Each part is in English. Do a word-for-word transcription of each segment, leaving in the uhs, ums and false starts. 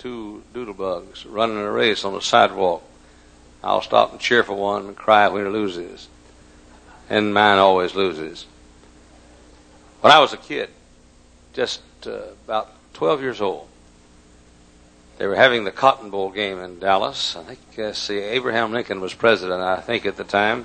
two doodlebugs running a race on the sidewalk, I'll stop and cheer for one and cry when he loses. And mine always loses. When I was a kid, just uh, about twelve years old, they were having the Cotton Bowl game in Dallas. I think, uh, see, Abraham Lincoln was president, I think, at the time.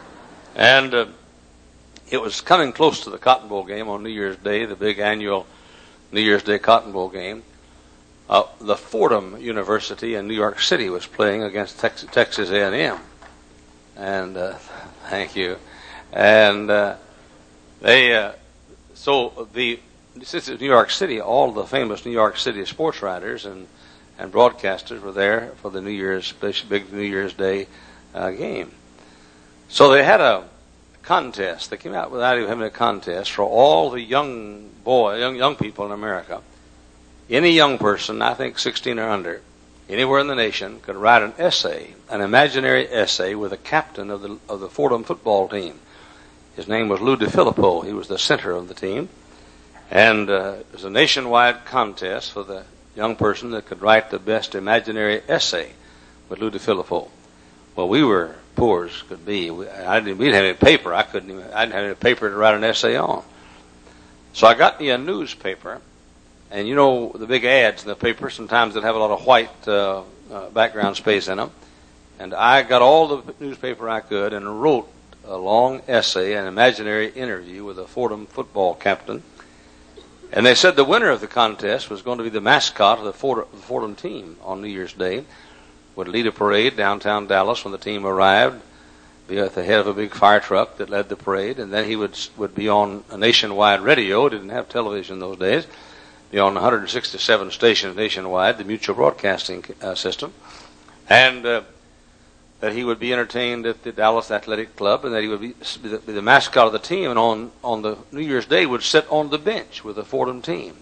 And uh, it was coming close to the Cotton Bowl game on New Year's Day, the big annual New Year's Day Cotton Bowl game. Uh, the Fordham University in New York City was playing against Tex- Texas A and M. And, uh, thank you. And uh, they, uh, so the, since it's New York City, all the famous New York City sports writers and and broadcasters were there for the New Year's big New Year's Day uh, game. So they had a contest. They came out without even having a contest for all the young boy, young young people in America. Any young person, I think sixteen or under, anywhere in the nation, could write an essay, an imaginary essay, with a captain of the of the Fordham football team. His name was Lou DeFilippo. He was the center of the team, and uh, it was a nationwide contest for the young person that could write the best imaginary essay with Lou DeFilippo. Well, we were poor as could be. We, I didn't, we didn't have any paper. I couldn't even, I didn't have any paper to write an essay on. So I got me a newspaper, and you know the big ads in the paper, sometimes that have a lot of white uh, uh, background space in them. And I got all the newspaper I could and wrote a long essay, an imaginary interview with a Fordham football captain. And they said the winner of the contest was going to be the mascot of the Fordham team on New Year's Day, would lead a parade downtown Dallas when the team arrived, be at the head of a big fire truck that led the parade, and then he would would be on a nationwide radio. Didn't have television in those days. Be on one hundred sixty-seven stations nationwide, the Mutual Broadcasting uh, System, and uh, that he would be entertained at the Dallas Athletic Club, and that he would be, be, the, be the mascot of the team, and on, on the New Year's Day would sit on the bench with the Fordham team.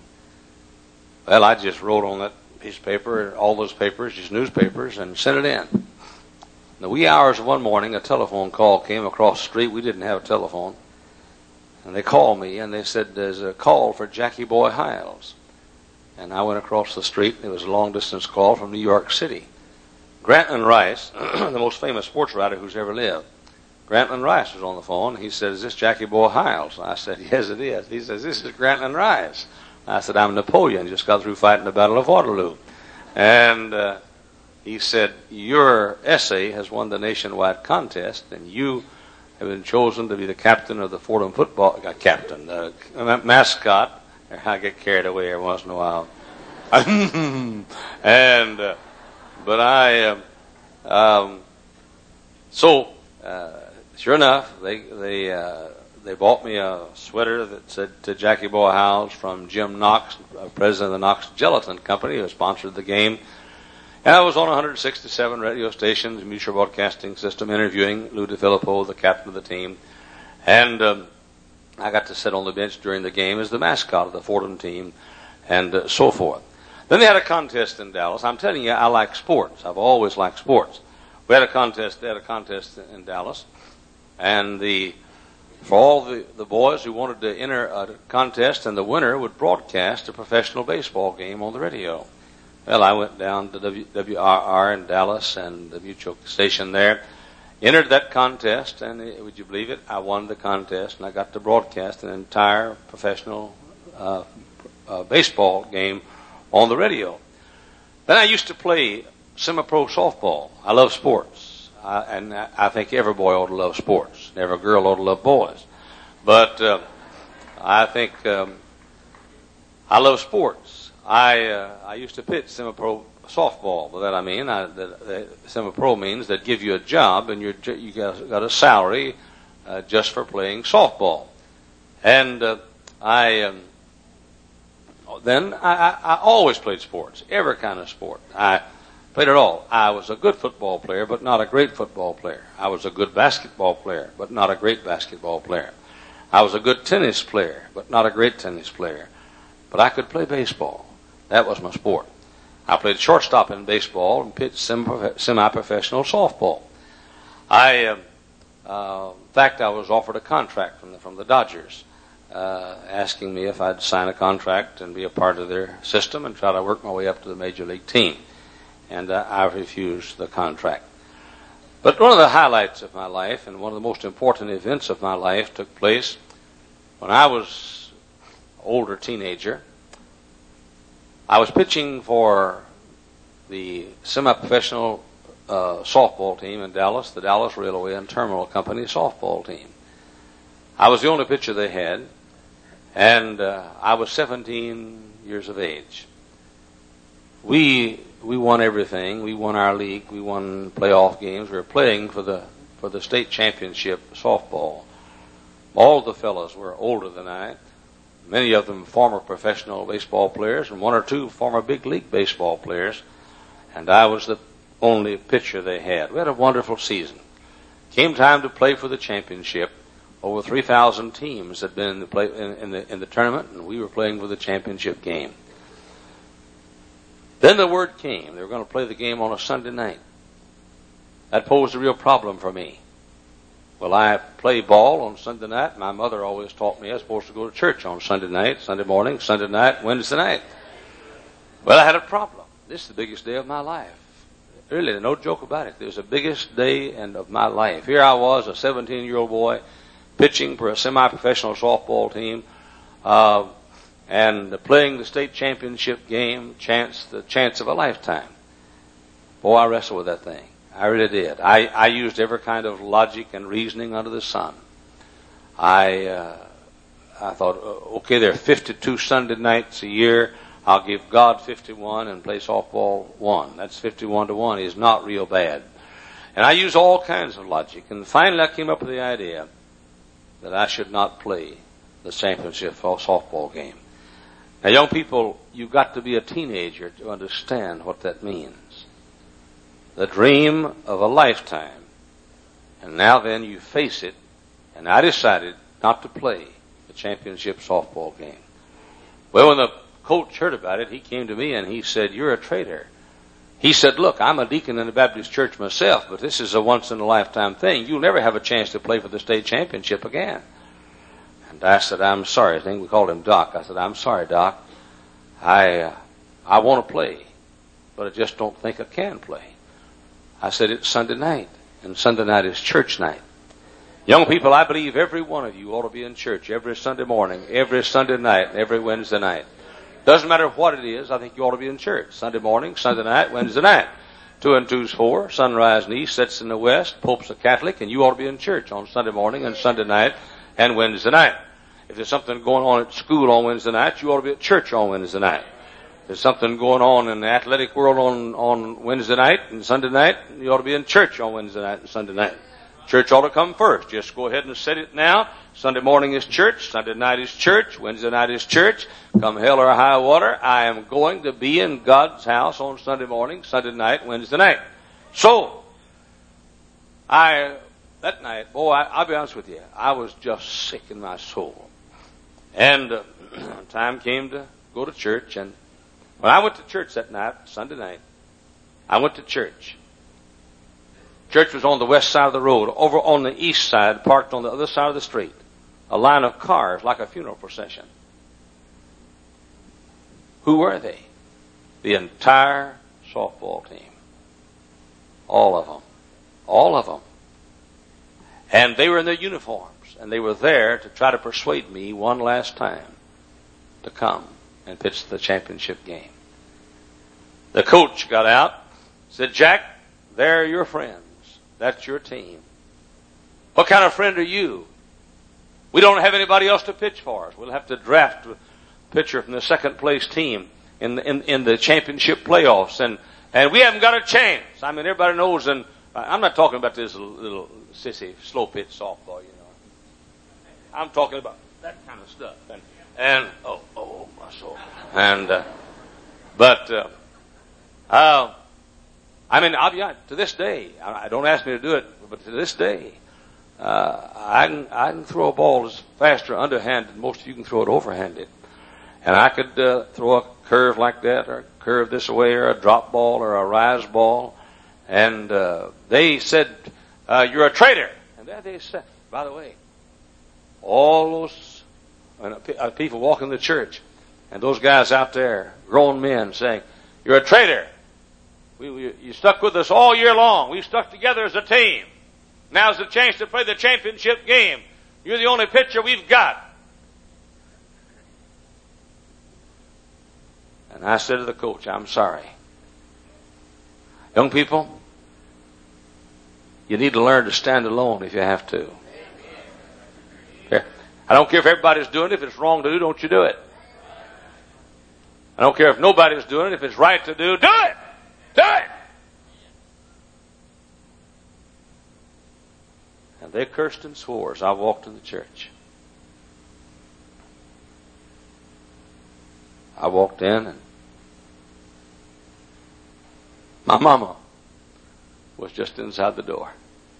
Well, I just wrote on that piece of paper, all those papers, just newspapers, and sent it in. In the wee hours of one morning, a telephone call came across the street. We didn't have a telephone. And they called me, and they said, there's a call for Jackie Boy Hiles. And I went across the street, and it was a long-distance call from New York City. Grantland Rice, the most famous sports writer who's ever lived, Grantland Rice was on the phone. He said, is this Jackie Boy Hiles? I said, yes, it is. He says, this is Grantland Rice. I said, I'm Napoleon, just got through fighting the Battle of Waterloo. And uh, he said, your essay has won the nationwide contest, and you have been chosen to be the captain of the Fordham football, uh, captain, uh, mascot. I get carried away every once in a while. and... Uh, But I, um, um, so uh, sure enough, they they uh, they bought me a sweater that said to Jackie Boy Hiles from Jim Knox, uh, president of the Knox Gelatin Company, who sponsored the game. And I was on one hundred sixty-seven radio stations, Mutual Broadcasting System, interviewing Lou DeFilippo, the captain of the team, and um, I got to sit on the bench during the game as the mascot of the Fordham team, and uh, so forth. Then they had a contest in Dallas. I'm telling you, I like sports. I've always liked sports. We had a contest. They had a contest in Dallas, and the for all the, the boys who wanted to enter a contest, and the winner would broadcast a professional baseball game on the radio. Well, I went down to W R R in Dallas and the Mutual station there, entered that contest, and would you believe it? I won the contest, and I got to broadcast an entire professional uh, uh, baseball game on the radio. Then I used to play semi-pro softball. I love sports, I, and I think every boy ought to love sports. Every girl ought to love boys. But uh, I think um, I love sports. I uh, I used to pitch semi-pro softball. By that I mean, I, the, the semi-pro means that give you a job and you're, you got, got a salary uh, just for playing softball. And uh, I. Um, Then I, I, I always played sports, every kind of sport. I played it all. I was a good football player, but not a great football player. I was a good basketball player, but not a great basketball player. I was a good tennis player, but not a great tennis player. But I could play baseball. That was my sport. I played shortstop in baseball and pitched semi-professional softball. I, uh, uh, in fact, I was offered a contract from the, from the Dodgers uh, asking me if I'd sign a contract and be a part of their system and try to work my way up to the major league team. And uh, I refused the contract. But one of the highlights of my life and one of the most important events of my life took place when I was an older teenager. I was pitching for the semi-professional uh, softball team in Dallas, the Dallas Railway and Terminal Company softball team. I was the only pitcher they had, and uh, I was seventeen years of age. We we won everything. We won our league. We won playoff games. We were playing for the for the state championship softball. All the fellows were older than I. Many of them former professional baseball players, and one or two former big league baseball players. And I was the only pitcher they had. We had a wonderful season. Came time to play for the championship. Over three thousand teams had been in the, play, in, in, the, in the tournament, and we were playing for the championship game. Then the word came. They were going to play the game on a Sunday night. That posed a real problem for me. Well, I play ball on Sunday night. My mother always taught me I was supposed to go to church on Sunday night, Sunday morning, Sunday night, Wednesday night. Well, I had a problem. This is the biggest day of my life. Really, no joke about it. It was the biggest day and of my life. Here I was, a seventeen-year-old boy, pitching for a semi-professional softball team, uh, and playing the state championship game, chance the chance of a lifetime. Boy, I wrestled with that thing. I really did. I, I used every kind of logic and reasoning under the sun. I uh, I thought, okay, there are fifty-two Sunday nights a year. I'll give God fifty-one and play softball one. That's fifty-one to one. Is not real bad. And I used all kinds of logic. And finally I came up with the idea that I should not play the championship softball game. Now, young people, you've got to be a teenager to understand what that means. The dream of a lifetime. And now then you face it. And I decided not to play the championship softball game. Well, when the coach heard about it, he came to me and he said, "You're a traitor." He said, "Look, I'm a deacon in the Baptist church myself, but this is a once-in-a-lifetime thing. You'll never have a chance to play for the state championship again." And I said, "I'm sorry." I think we called him Doc. I said, "I'm sorry, Doc. I uh, I want to play, but I just don't think I can play." I said, "It's Sunday night, and Sunday night is church night. Young people, I believe every one of you ought to be in church every Sunday morning, every Sunday night, and every Wednesday night. Doesn't matter what it is, I think you ought to be in church. Sunday morning, Sunday night, Wednesday night. Two and two's four, sunrise in the east, sets in the west, Pope's a Catholic, and you ought to be in church on Sunday morning and Sunday night and Wednesday night. If there's something going on at school on Wednesday night, you ought to be at church on Wednesday night. If there's something going on in the athletic world on, on Wednesday night and Sunday night, you ought to be in church on Wednesday night and Sunday night. Church ought to come first. Just go ahead and set it now. Sunday morning is church. Sunday night is church. Wednesday night is church. Come hell or high water, I am going to be in God's house on Sunday morning, Sunday night, Wednesday night. So, I, that night, boy, I, I'll be honest with you, I was just sick in my soul. And uh, time came to go to church. And when I went to church that night, Sunday night, I went to church. Church was on the west side of the road. Over on the east side, parked on the other side of the street, a line of cars like a funeral procession. Who were they? The entire softball team. All of them. All of them. And they were in their uniforms, and they were there to try to persuade me one last time to come and pitch the championship game. The coach got out, said, "Jack, they're your friends. That's your team. What kind of friend are you? We don't have anybody else to pitch for us. We'll have to draft a pitcher from the second place team in the, in, in the championship playoffs, and, and we haven't got a chance." I mean, everybody knows, and I'm not talking about this little, little sissy slow pitch softball, you know. I'm talking about that kind of stuff. And, and oh, oh, my soul. And, uh, but, uh, uh, I mean, I'll be honest, to this day, I don't ask me to do it, but to this day, uh, I can, I can throw a ball as fast or underhanded than most of you can throw it overhanded. And I could, uh, throw a curve like that, or a curve this way, or a drop ball, or a rise ball. And, uh, they said, uh, "You're a traitor." And there they said, by the way, all those, and uh, people walking the church, and those guys out there, grown men, saying, "You're a traitor. We, we, you stuck with us all year long. We stuck together as a team. Now's the chance to play the championship game. You're the only pitcher we've got." And I said to the coach, "I'm sorry. Young people, you need to learn to stand alone if you have to. Okay? I don't care if everybody's doing it. If it's wrong to do, don't you do it. I don't care if nobody's doing it. If it's right to do, do it. Do it." And they cursed and swore as I walked in the church. I walked in, and my mama was just inside the door.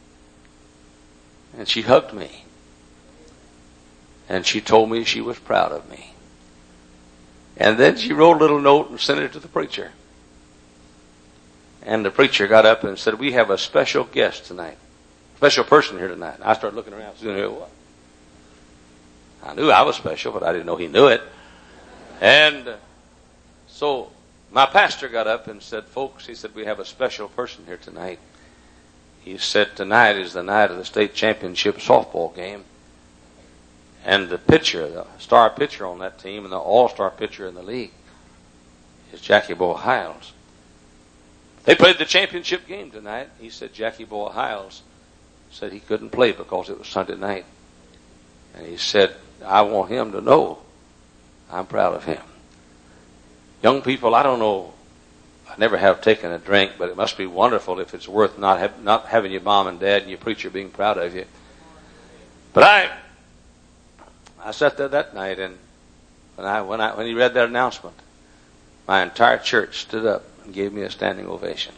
And she hugged me. And she told me she was proud of me. And then she wrote a little note and sent it to the preacher. And the preacher got up and said, "We have a special guest tonight. Special person here tonight." And I started looking around, seeing who it was. I knew I was special, but I didn't know he knew it. And uh, so my pastor got up and said, "Folks," he said, "we have a special person here tonight." He said, "Tonight is the night of the state championship softball game. And the pitcher, the star pitcher on that team and the all-star pitcher in the league is Jackie Boy Hiles. They played the championship game tonight." He said Jackie Boy Hiles said he couldn't play because it was Sunday night. And he said, "I want him to know I'm proud of him." Young people, I don't know, I never have taken a drink, but it must be wonderful if it's worth not have, not having your mom and dad and your preacher being proud of you. But I I sat there that night, and when I when I when he read that announcement, my entire church stood up and gave me a standing ovation.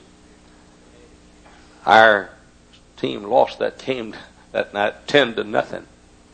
Our team lost that game that night, ten to nothing,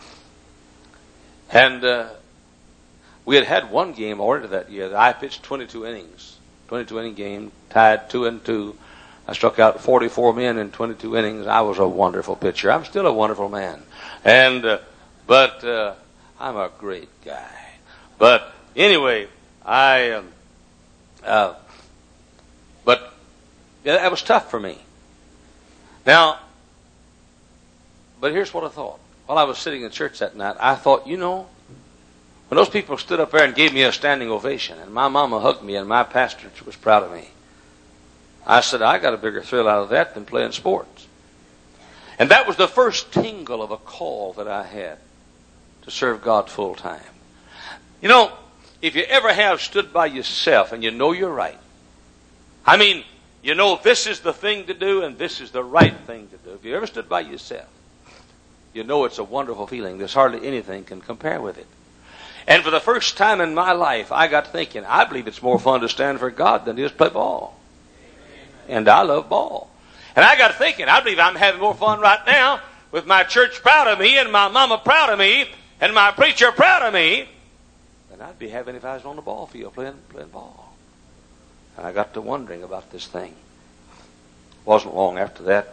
and uh, we had had one game already that year. I pitched twenty-two innings, twenty-two inning game, tied two and two. I struck out forty-four men in twenty-two innings. I was a wonderful pitcher. I'm still a wonderful man, and uh, but uh, I'm a great guy. But anyway, I. Um, uh, but yeah, that was tough for me. Now, but here's what I thought. While I was sitting in church that night, I thought, you know, when those people stood up there and gave me a standing ovation, and my mama hugged me, and my pastor was proud of me, I said, I got a bigger thrill out of that than playing sports. And that was the first tingle of a call that I had to serve God full time. You know, if you ever have stood by yourself and you know you're right, I mean, you know this is the thing to do and this is the right thing to do. If you ever stood by yourself, you know it's a wonderful feeling. There's hardly anything can compare with it. And for the first time in my life, I got thinking, I believe it's more fun to stand for God than it is to play ball. And I love ball. And I got thinking, I believe I'm having more fun right now with my church proud of me and my mama proud of me and my preacher proud of me than I'd be having if I was on the ball field playing, playing ball. And I got to wondering about this thing. It wasn't long after that,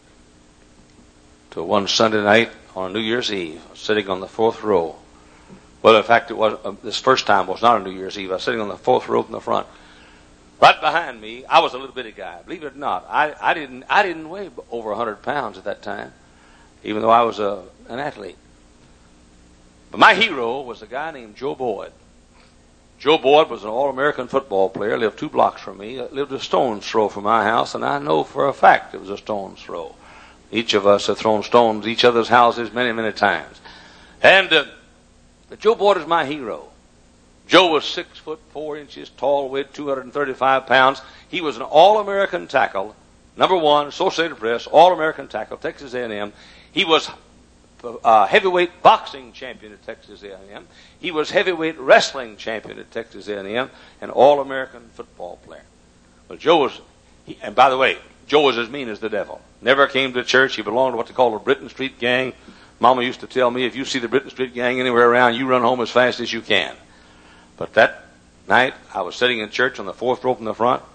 till one Sunday night on New Year's Eve, I was sitting on the fourth row. Well, in fact, it was uh, this first time was not on New Year's Eve. I was sitting on the fourth row from the front. Right behind me, I was a little bitty guy. Believe it or not, I, I didn't I didn't weigh over one hundred pounds at that time, even though I was a, an athlete. But my hero was a guy named Joe Boyd. Joe Boyd was an All-American football player, lived two blocks from me, lived a stone's throw from my house, and I know for a fact it was a stone's throw. Each of us have thrown stones at each other's houses many, many times. And uh, Joe Boyd is my hero. Joe was six foot four inches tall, weighed two hundred thirty-five pounds. He was an All-American tackle, number one, Associated Press, All-American tackle, Texas A and M. He was uh, heavyweight boxing champion at Texas A and M. He was heavyweight wrestling champion at Texas A and M, and All-American football player. Well, Joe was, he, and by the way, Joe was as mean as the devil. Never came to church. He belonged to what they call the Britton Street Gang. Mama used to tell me, if you see the Britton Street Gang anywhere around, you run home as fast as you can. But that night, I was sitting in church on the fourth row from the front.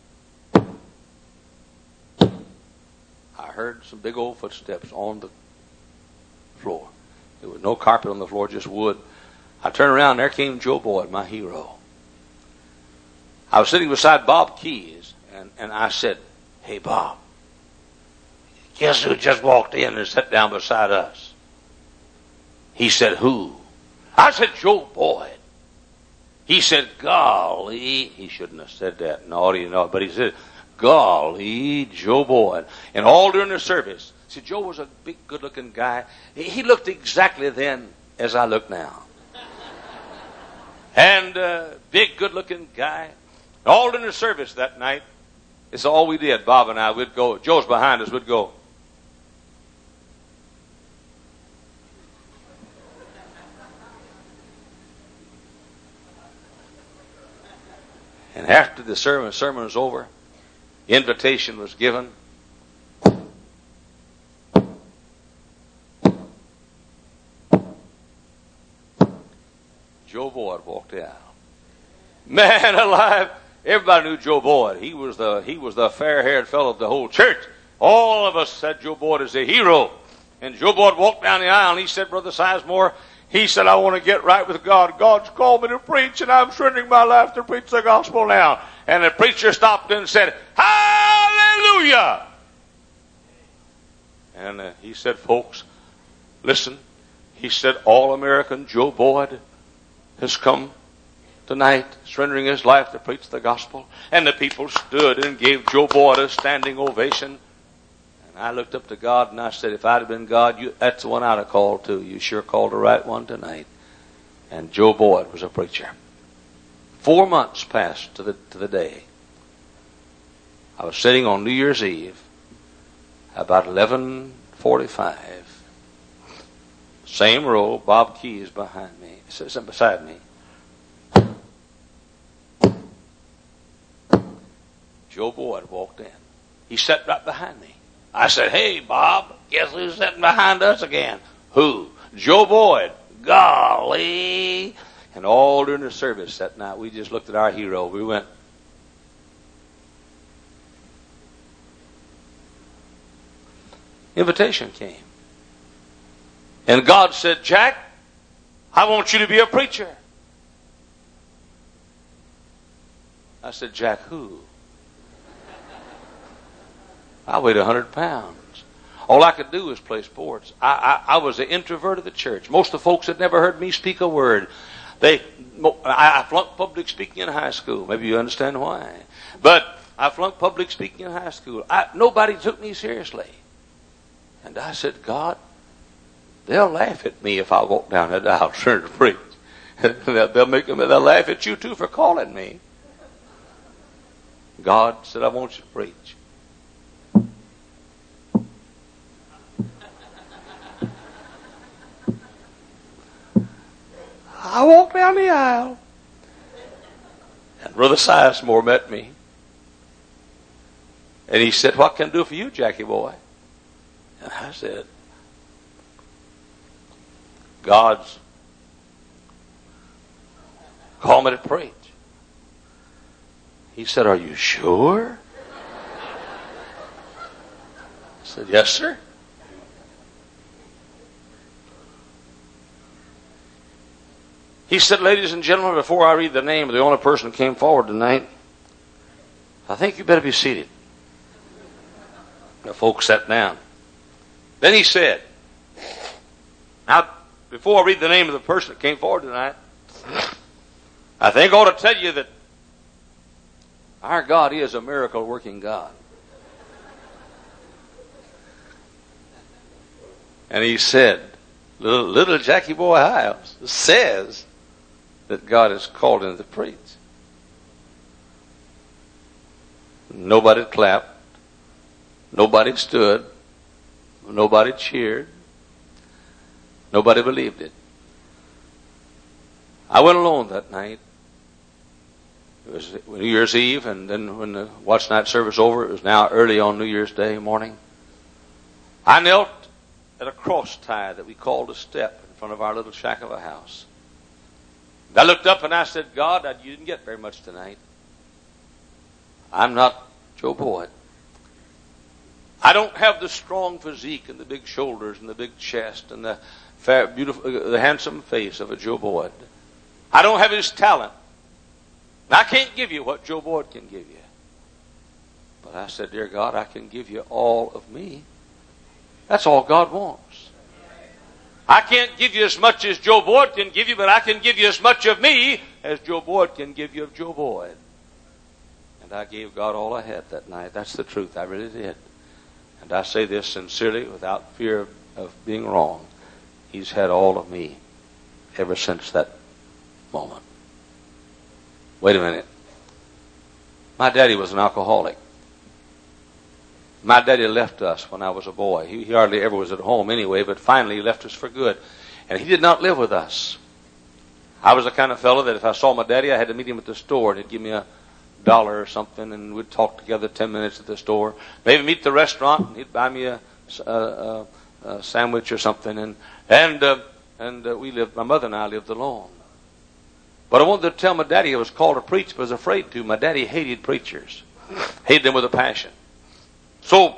I heard some big old footsteps on the floor. There was no carpet on the floor, just wood. I turned around, there came Joe Boyd, my hero. I was sitting beside Bob Keys, and, and I said, "Hey, Bob, guess who just walked in and sat down beside us?" He said, "Who?" I said, "Joe Boyd." He said, "Golly." He shouldn't have said that. No, you know, but he said, "Golly, Joe Boyd." And all during the service, see, Joe was a big, good-looking guy. He looked exactly then as I look now. And uh, big, good-looking guy. All during the service that night, it's all we did. Bob and I, we'd go. Joe's behind us. We'd go. And after the sermon, sermon was over, the invitation was given. Joe Boyd walked out. Man alive! Everybody knew Joe Boyd. He was the he was the fair-haired fellow of the whole church. All of us said Joe Boyd is a hero. And Joe Boyd walked down the aisle and he said, "Brother Sizemore," he said, "I want to get right with God. God's called me to preach, and I'm surrendering my life to preach the gospel now." And the preacher stopped and said, "Hallelujah!" And uh, he said, "Folks, listen." He said, "All-American Joe Boyd has come tonight, surrendering his life to preach the gospel." And the people stood and gave Joe Boyd a standing ovation. And I looked up to God and I said, "If I'd have been God, you, that's the one I'd have called to. You sure called the right one tonight." And Joe Boyd was a preacher. Four months passed to the to the day. I was sitting on New Year's Eve, about eleven forty-five. Same row, Bob Keys behind me, sitting beside me. Joe Boyd walked in. He sat right behind me. I said, "Hey, Bob, guess who's sitting behind us again?" "Who?" "Joe Boyd." "Golly." And all during the service that night, we just looked at our hero. We went, invitation came. And God said, "Jack, I want you to be a preacher." I said, "Jack who?" I weighed a hundred pounds. All I could do was play sports. I, I, I was the introvert of the church. Most of the folks had never heard me speak a word. They, I flunked public speaking in high school. Maybe you understand why. But I flunked public speaking in high school. I, nobody took me seriously. And I said, "God, they'll laugh at me if I walk down that aisle trying to preach. they'll make them. They'll laugh at you too for calling me." God said, "I want you to preach." I walked down the aisle, and Brother Sizemore met me. And he said, "What can I do for you, Jackie boy?" And I said, "God's called me to preach." He said, "Are you sure?" I said, "Yes, sir." He said, "Ladies and gentlemen, before I read the name of the only person who came forward tonight, I think you better be seated." The folks sat down. Then he said, "Now, before I read the name of the person that came forward tonight, I think I ought to tell you that our God is a miracle-working God." And he said, little, little Jackie Boy Hiles says that God has called him to preach. Nobody clapped. Nobody stood. Nobody cheered. Nobody believed it. I went alone that night. It was New Year's Eve, and then when the watch night service was over, it was now early on New Year's Day morning. I knelt at a cross tie that we called a step in front of our little shack of a house. And I looked up and I said, "God, you didn't get very much tonight. I'm not Joe Boyd. I don't have the strong physique and the big shoulders and the big chest and the fair, beautiful, uh, the handsome face of a Joe Boyd. I don't have his talent. I can't give you what Joe Boyd can give you. But I said, dear God, I can give you all of me. That's all God wants. I can't give you as much as Joe Boyd can give you, but I can give you as much of me as Joe Boyd can give you of Joe Boyd. And I gave God all I had that night. That's the truth. I really did. And I say this sincerely without fear of, of being wrong. He's had all of me ever since that moment. Wait a minute. My daddy was an alcoholic. My daddy left us when I was a boy. He, he hardly ever was at home anyway, but finally he left us for good. And he did not live with us. I was the kind of fellow that if I saw my daddy, I had to meet him at the store, and he'd give me a dollar or something, and we'd talk together ten minutes at the store. Maybe meet at the restaurant, and he'd buy me a, a, a, a sandwich or something. And and uh, and uh, we lived. My mother and I lived alone. But I wanted to tell my daddy I was called to preach, but I was afraid to. My daddy hated preachers, hated them with a passion. So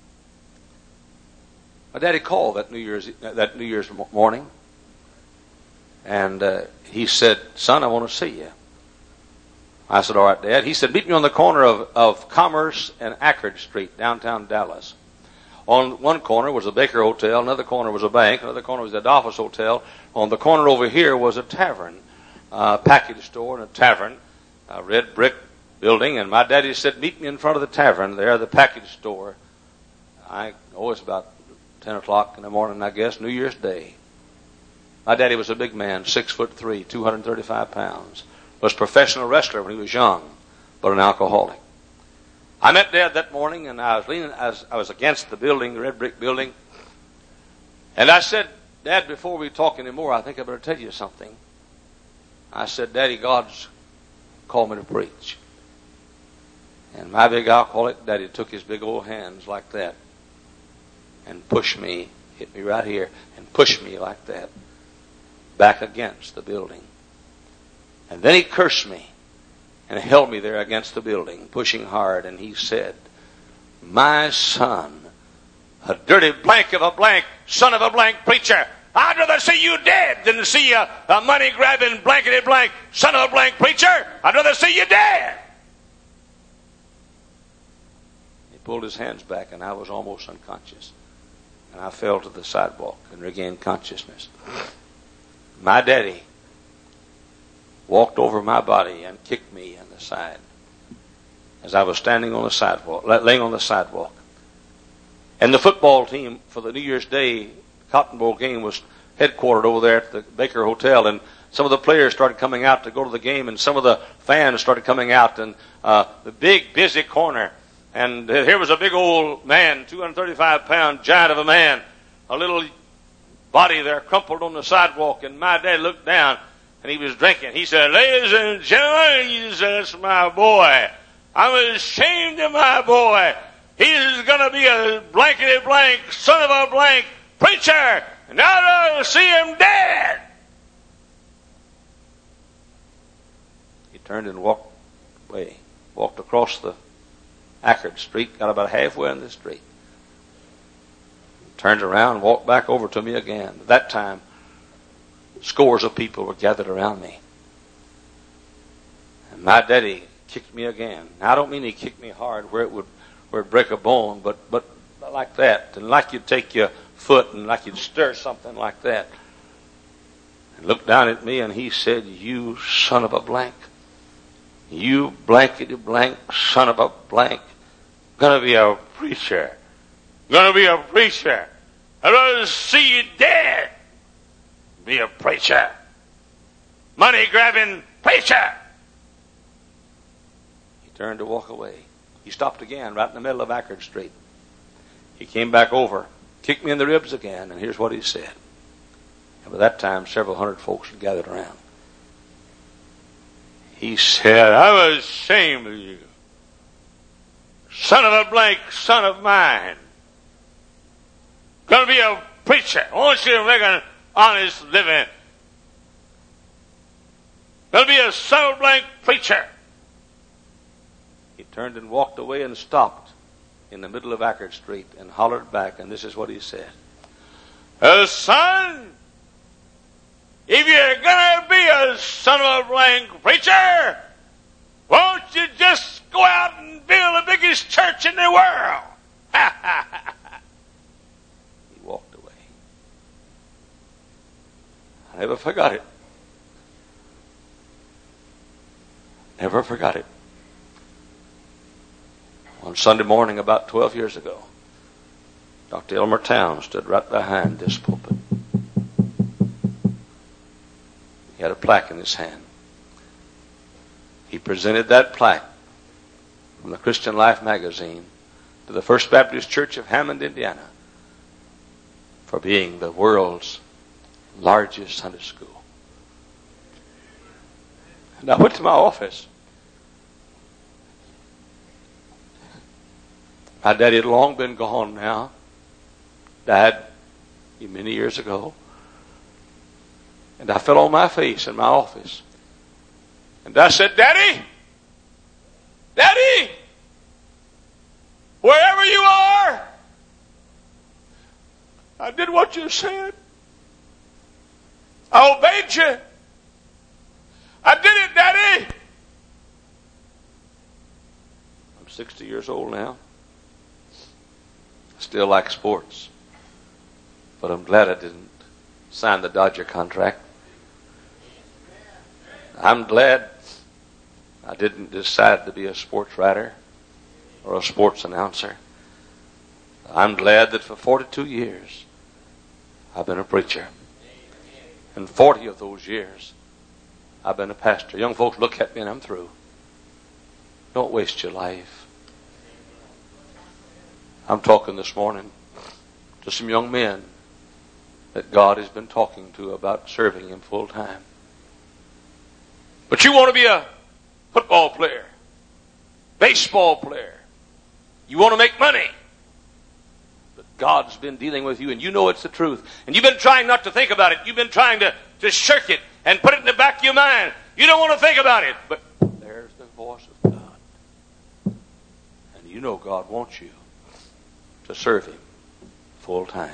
my daddy called that New Year's that New Year's morning, and uh, he said, "Son, I want to see you." I said, "All right, Dad." He said, "Meet me on the corner of, of Commerce and Ackerd Street, downtown Dallas. On one corner was a Baker Hotel, another corner was a bank, another corner was the Adolphus Hotel. On the corner over here was a tavern, a package store and a tavern, a red brick building." And my daddy said, "Meet me in front of the tavern there, the package store." I oh, it's about ten o'clock in the morning, I guess, New Year's Day. My daddy was a big man, six foot three, two hundred thirty-five pounds. Was a professional wrestler when he was young, but an alcoholic. I met Dad that morning, and I was leaning, I was, I was against the building, the red brick building. And I said, "Dad, before we talk anymore, I think I better tell you something." I said, "Daddy, God's called me to preach." And my big alcoholic daddy took his big old hands like that and pushed me, hit me right here, and pushed me like that back against the building. And then he cursed me and held me there against the building, pushing hard, and he said, "My son, a dirty blank of a blank, son of a blank preacher, I'd rather see you dead than to see a, a money-grabbing, blankety blank, son of a blank preacher. I'd rather see you dead." He pulled his hands back, and I was almost unconscious. And I fell to the sidewalk and regained consciousness. My daddy walked over my body and kicked me in the side as I was standing on the sidewalk, laying on the sidewalk. And the football team for the New Year's Day Cotton Bowl game was headquartered over there at the Baker Hotel, and some of the players started coming out to go to the game, and some of the fans started coming out, and uh, the big, busy corner. And here was a big old man, two hundred thirty-five pound giant of a man, a little body there crumpled on the sidewalk, and my dad looked down, and he was drinking. He said, "Ladies and gentlemen," he said, "it's my boy. I'm ashamed of my boy. He's going to be a blankety blank, son of a blank preacher, and I'd rather see him dead." He turned and walked away, walked across the Ackerd Street, got about halfway in the street, turned around and walked back over to me again. At that time, scores of people were gathered around me. And my daddy kicked me again. Now, I don't mean he kicked me hard where it would where it'd break a bone, but but like that. And like you'd take your foot and like you'd stir something like that. And looked down at me and he said, "You son of a blank. You blankety blank son of a blank. Gonna be a preacher. Gonna be a preacher. I'd rather see you dead. Be a preacher. Money-grabbing preacher." He turned to walk away. He stopped again right in the middle of Ackerd Street. He came back over, kicked me in the ribs again, and here's what he said. And by that time, several hundred folks had gathered around. He said, "I'm ashamed of you. Son of a blank, son of mine. Gonna be a preacher. I want you to make an honest living. Gonna be a son of a blank preacher." He turned and walked away and stopped in the middle of Ackerd Street and hollered back, and this is what he said. Uh, son, if you're going to be a son of a blank preacher, won't you just go out and build the biggest church in the world? He walked away. I never forgot it. Never forgot it. On Sunday morning about twelve years ago, Doctor Elmer Towns stood right behind this pulpit. He had a plaque in his hand. He presented that plaque from the Christian Life magazine to the First Baptist Church of Hammond, Indiana, for being the world's largest Sunday school. And I went to my office. My daddy had long been gone now. Died many years ago. And I fell on my face in my office. And I said, Daddy, Daddy, wherever you are, I did what you said. I obeyed you. I did it, Daddy. I'm sixty years old now. I still like sports. But I'm glad I didn't sign the Dodger contract. I'm glad I didn't decide to be a sports writer or a sports announcer. I'm glad that for forty-two years I've been a preacher. And forty of those years I've been a pastor. Young folks, look at me and I'm through. Don't waste your life. I'm talking this morning to some young men that God has been talking to about serving Him full time. But you want to be a football player, baseball player. You want to make money. But God's been dealing with you and you know it's the truth. And you've been trying not to think about it. You've been trying to, to shirk it and put it in the back of your mind. You don't want to think about it. But there's the voice of God. And you know God wants you to serve Him full time.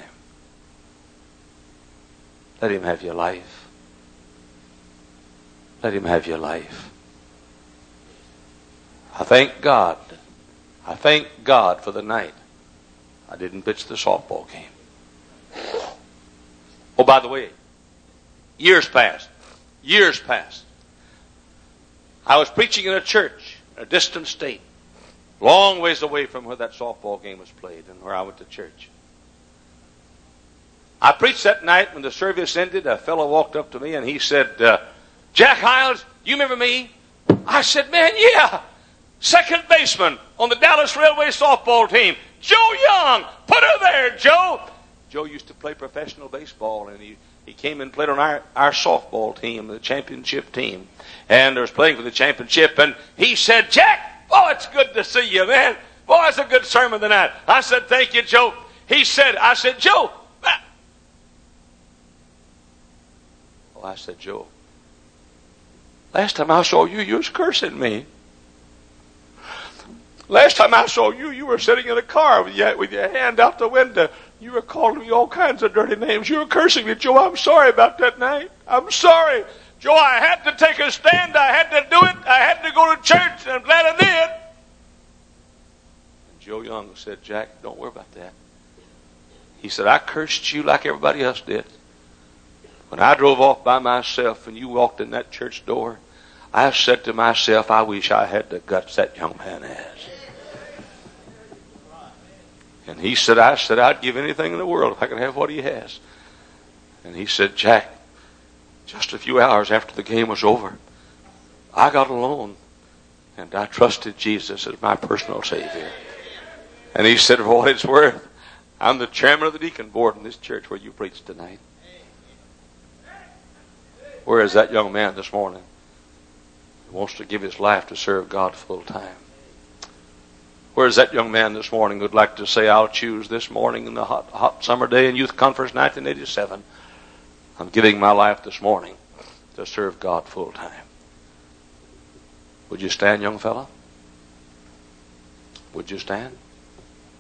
Let Him have your life. Let Him have your life. I thank God. I thank God for the night I didn't pitch the softball game. Oh, by the way, years passed. Years passed. I was preaching in a church in a distant state, long ways away from where that softball game was played and where I went to church. I preached that night. When the service ended, a fellow walked up to me and he said, uh, Jack Hiles, you remember me? I said, man, yeah. Second baseman on the Dallas Railway softball team. Joe Young. Put her there, Joe. Joe used to play professional baseball, and he, he came and played on our, our softball team, the championship team. And I was playing for the championship, and he said, Jack, oh, it's good to see you, man. Boy, that's a good sermon tonight. I said, thank you, Joe. He said, I said, Joe. Oh, I said, Joe, last time I saw you, you was cursing me. Last time I saw you, you were sitting in a car with your, with your hand out the window. You were calling me all kinds of dirty names. You were cursing me. Joe, I'm sorry about that night. I'm sorry. Joe, I had to take a stand. I had to do it. I had to go to church, and I'm glad I did. And Joe Young said, Jack, don't worry about that. He said, I cursed you like everybody else did. When I drove off by myself and you walked in that church door, I said to myself, I wish I had the guts that young man has. And he said, I said, I'd give anything in the world if I could have what he has. And he said, Jack, just a few hours after the game was over, I got alone and I trusted Jesus as my personal Savior. And he said, for what it's worth, I'm the chairman of the deacon board in this church where you preached tonight. Where is that young man this morning who wants to give his life to serve God full time? Where is that young man this morning who'd like to say, I'll choose this morning in the hot, hot summer day in Youth Conference nineteen eighty-seven. I'm giving my life this morning to serve God full time. Would you stand, young fella? Would you stand?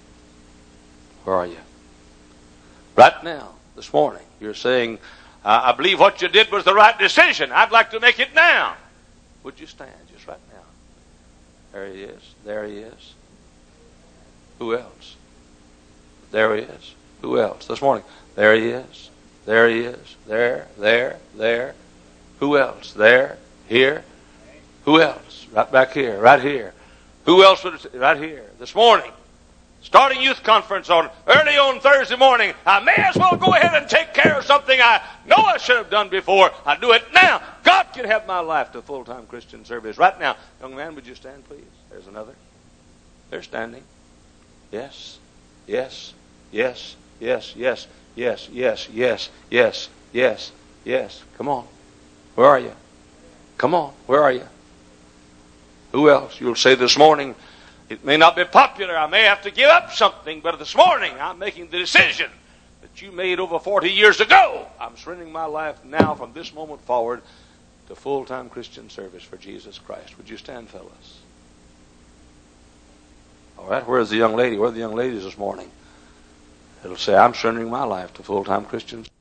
Where are you? Right now, this morning, you're saying, I believe what you did was the right decision. I'd like to make it now. Would you stand just right now? There he is. There he is. Who else? There he is. Who else? This morning. There he is. There he is. There, there, there. Who else? There, here. Who else? Right back here, right here. Who else would it? Right here. This morning. Starting youth conference on early on Thursday morning. I may as well go ahead and take care of something I know I should have done before. I do it now. God can have my life to full-time Christian service right now. Young man, would you stand, please? There's another. They're standing. Yes, yes, yes, yes, yes, yes, yes, yes, yes, yes, yes. Come on. Where are you? Come on. Where are you? Who else? You'll say this morning, it may not be popular. I may have to give up something, but this morning I'm making the decision that you made over forty years ago. I'm surrendering my life now from this moment forward to full-time Christian service for Jesus Christ. Would you stand, fellas? All right, where's the young lady? Where are the young ladies this morning? It'll say, I'm surrendering my life to full-time Christians.